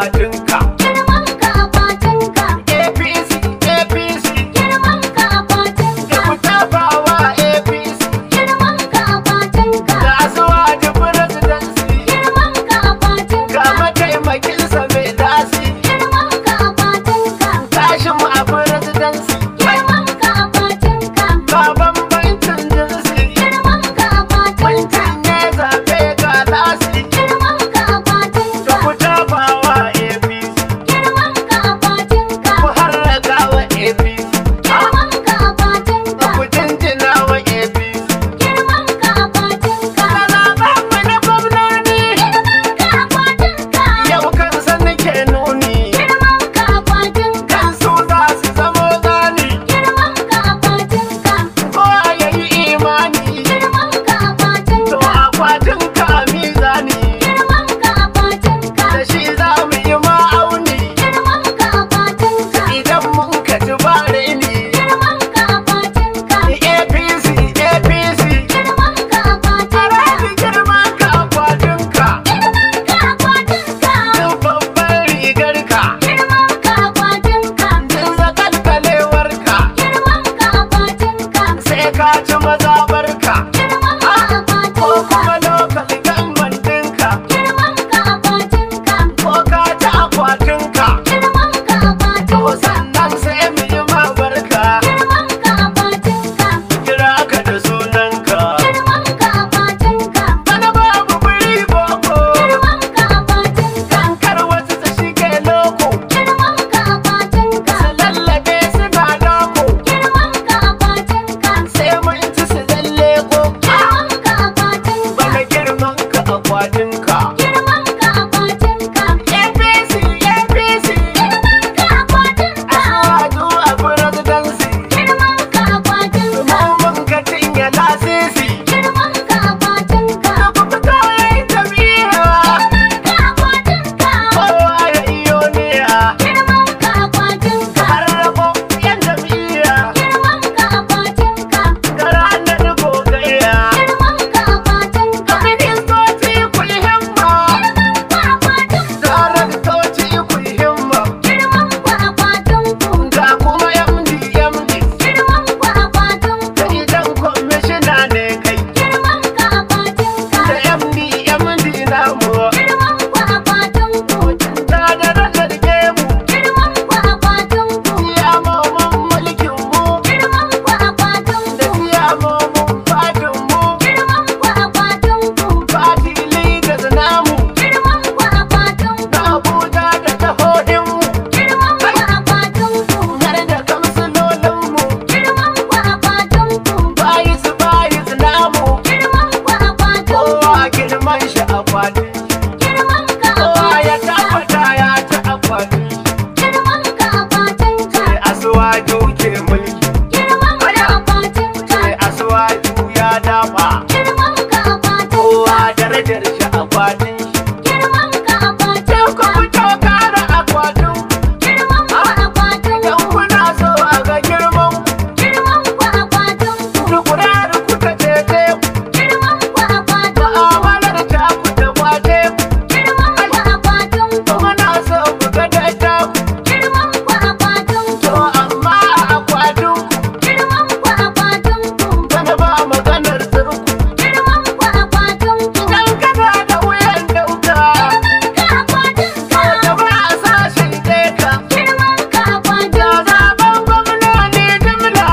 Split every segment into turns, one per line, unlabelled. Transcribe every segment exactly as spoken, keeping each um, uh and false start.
akwatinka.
Girman ka akwatinka.
A P C, A P C.
Girman ka akwatinka.
Da ku tafawa A P C.
Girman ka akwatinka.
Da Asuwaju presidency.
Girman ka akwatinka.
Ga mataimakinsa mai dasi.
Girman ka akwatinka.
Tashin mu a presidency.
Girman ka akwatinka.
Ba bambancin jinsi.
Girman ka akwatinka.
Mutum ne zaɓe ga lasi.
Girman ka akwatinka.
Da ku tafawa A P C.
Girman ka akwatinka.
Ku harraka wa A P C.
Girman ka akwatinka.
Ku jinjina wa A P C.
Girman ka akwatinka.
Da zaɓenmu na gwamnoni.
Girman ka akwatinka.
Yau kansa nake nuni.
Girman ka akwatinka.
Kan su za su zamo zani.
Girman ka akwatinka.
Kowa ya yi imani.
Girman ka
To
akwatinka.
akwatin ka mizani.
Girman ka akwatinka.
Da shi za mu yi ma'auni.
Girman ka akwatinka.
Idan mun ka ci bare ni.
Girman ka akwatinka.
A P C, A P C.
Girman ka akwatinka.
Alhaji girman ka akwatin ka.
Girman ka akwatinka.
Duk babban rigar ka.
Girman ka akwatinka.
Duk zakalkalewar ka.
Girman ka akwatinka.
Sai ka ci mazabar ka.
Girman ka
Ko
akwatinka.
kuma lokal gamban ɗinka.
Girman ka akwatinka.
Ko ka ci akwatin ka.
Girman ka
To
akwatinka.
sannan sai mu yi ma barka.
Girman ka akwatinka.
Kira ka da sunanka.
Girman ka akwatinka.
Bana babu biri boko.
Girman ka akwatinka.
Kar wasu su shige loko.
Girman ka akwatinka.
Su lallabe suna dako.
Girman ka akwatinka.
Sai mun ci su lalle ko.
Girman ka akwatinka.
Bana girman ka akwatinka.
Girman ka akwatinka.
A P C, A P C.
Girman ka akwatinka.
Asuwaju a presidency.
Girman ka akwatinka.
Mu mun ka cinye lasisi.
Girman ka akwatinka.
Da ku fito yayi jam'iyya.
Girman ka akwatinka.
Kowa ya iyo niya.
Girman ka akwatinka.
Har rabo yan jam'iyya.
Girman ka akwatinka.
Ga ranar gogayya.
Girman ka akwatinka.
Ministoci ku yi himma.
Girman ka akwatinka.
Daraktoci ku yi himma.
Girman ka akwatinka.
Ga kuma M D M D.
Girman ka akwatinka.
Da idan kwamishina ne kai.
Girman ka akwatinka.
Da M D M D namu.
Girman ka akwatinka.
Ta da ranar gemu.
Girman ka akwatinka.
Siyamomin mulkin mu.
Girman ka
Da
akwatinka.
siyamomin fatin mu.
Girman ka akwatinka.
Fati leaders namu.
Girman ka akwatinka.
Da Abuja da jihohin mu.
Girman ka akwatinka.
Har da kamsilolin mu.
Girman ka akwatinka.
Bayis bayis namu.
Girman ka akwatinka.
Kowa girman shi akwatin.
Girman ka
Kowa ya
akwatinka.
tabbata ya ci akwatin.
Girman ka akwatinka.
Sai Asuwaju ke mulki.
Girman ka akwatinka.
Sai Asuwaju ya dafa.
Girman ka akwatinka.
Kowa darajar shi akwatin shi.
Girman ka
Sai ku
akwatinka.
fito kara akwatin.
Girman ka akwatinka.
Idan kuna so a ga girman ku.
Girman ka akwatinka.
Dukurar ku ta tete ku.
Girman ka akwatinka.
Mu'amalar ta ku ta kwace ku.
Girman ka akwatinka.
Muna so ku ga daita ku.
Girman ka akwatinka.
To amma a akwatin ku.
Girman ka akwatinka.
Bana ba maganar sirku.
Girman ka akwatinka.
Idan kana da wuyan dauka.
Girman ka akwatinka.
Da ba a sa shi ka.
Girman ka
Da
akwatinka.
zaben gwamnoni jimla.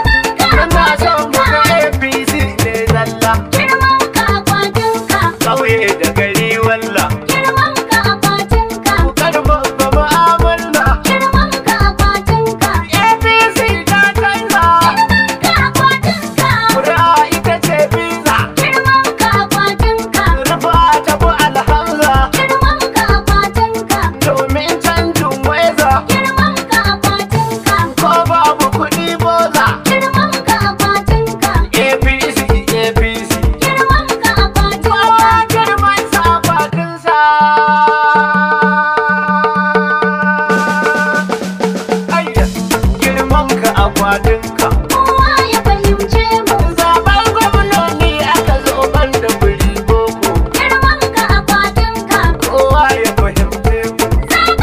Muna son mu ga A P C ne zalla.
Girman ka akwatinka.
Ƙauye da gari walla.
Girman ka akwatinka.
Ku karfafa mu'amala.
Girman ka akwatinka.
A P C ta canza.
Girman ka akwatinka.
Ƙuri'a ita ce biza.
Girman ka akwatinka.
Rufa ta bu alhamza.
Girman ka akwatinka.
Domin canjin weza.
Girman ka akwatinka.
Ko babu kuɗi boza.
Girman ka akwatinka.
A P C, A P C.
Girman ka akwatinka.
Kowa girman sa akwatinsa. Ayya, girman ka akwatinka.
Kowa ya fahimce mu.
Zaben gwamnoni aka zo ban da biri boko.
Girman ka akwatinka.
Kowa ya fahimce mu.
Za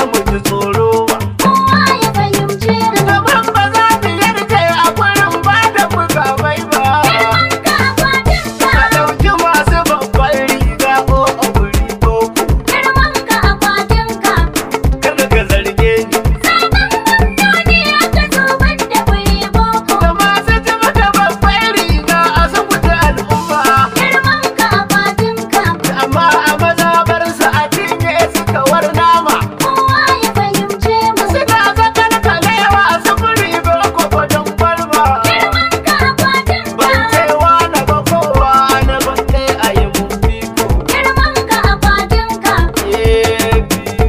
mu ji tsoro ba.
kowa ya fahimce mu.
Gaban ba za mu yarda a gurin ba da mukamai ba.
Girman ka akwatinka.
Ka ɗauki masu babban riga ko a guri boko.
Girman ka akwatinka.
Kada ka zarge ni.
Sabon gwamnoni aka zo banda guri boko.
Da masu jima da babban riga a saboda al'umma.
Girman ka akwatinka.
Amma a mazabarsa a cinye suka war nama.
kowa ya fahimce mu.
Suna ga kalkalewa a sufuri boko gwadon kwalba.
Girman ka akwatinka.
Ban cewa na ba kowa na balle a yi mun fiko.
Girman ka akwatinka.
Eh,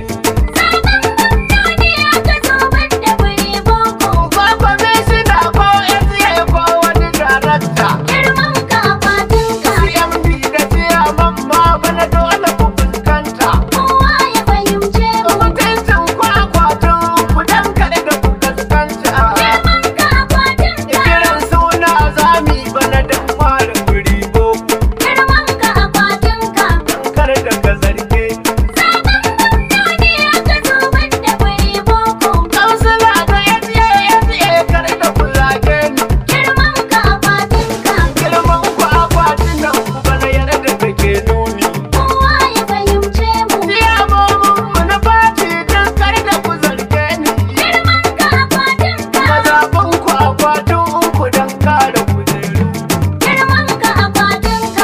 Sabon gwamnoni aka zo banda guri boko.
ko kwamishina ko S A ko wani darakta.
Girman ka akwatinka.
C M D da ciyaman ma bana dole ku fuskanta.
kowa ya fahimce mu.
Mutuncin kwakwatin ku dan kaɗe da ku fuskanta.
Girman ka akwatinka.
Kiran suna zami bana dan ware guri boko.
Girman ka akwatinka.
Kar da ka zarge.
Sabon gwamnoni aka zo banda guri boko.
Kansila da S A S A kar da ku zage ni.
Girman ka akwatinka.
Girman ku akwatin nan ku bana yarda da ke nuni.
kowa ya fahimce mu.
Ciyamomin mu na baci dan kar da ku zarge ni.
Girman ka akwatinka.
Mazaɓan ku akwatin ku dan kare kujeru.
Girman ka akwatinka.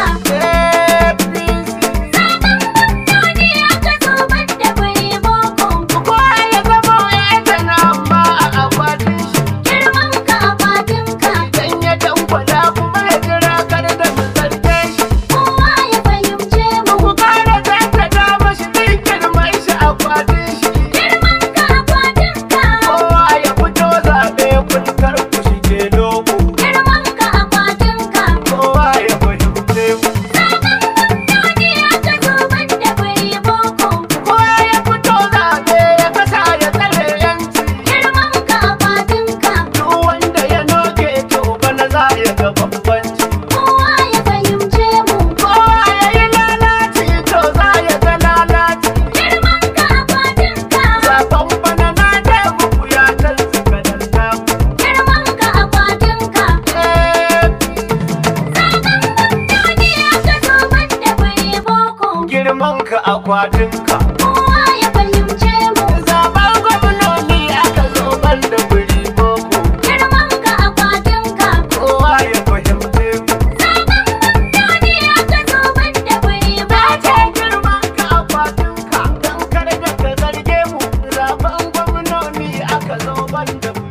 A P C.
Sabon gwamnoni aka zo banda guri boko.
Kowa ya zama ya na amma a akwatin shi.
Girman ka akwatinka.
Dan ya dangwala kuma ya jira kar da mu zarge shi.
kowa ya fahimce mu.
Ku kara tattata mashi ɗinkin mai shi akwatin shi.
Girman ka akwatinka.
Kowa ya fito zaɓe kun kar ku shige lobo.
Girman ka akwatinka.
Kowa ya fahimce mu.
Sabon gwamnoni aka zo banda guri boko.
Kowa ya fito zaɓe ya kasa ya tsare yanci.
Girman ka akwatinka.
Duk wanda ya noke to bana za ya ga bambanci.
kowa ya fahimce mu.
Kowa ya yi lalaci to za ya ga lalaci.
Girman ka akwatinka.
Zaɓen bana na da muku ya canza kalar taku.
Girman ka akwatinka.
Eh,
Sabon gwamnoni aka zo banda guri boko.
girman ka akwatinka.
kowa ya fahimce mu.
Zaɓen gwamnoni aka zo ban da guri boko.
Girman ka akwatinka.
Kowa ya fahimce mu.
Sabon gwamnoni aka zo banda guri
Na
boko.
ce girman ka akwatinka don kar da ka zarge mu. Zaɓen gwamnoni aka zo ban da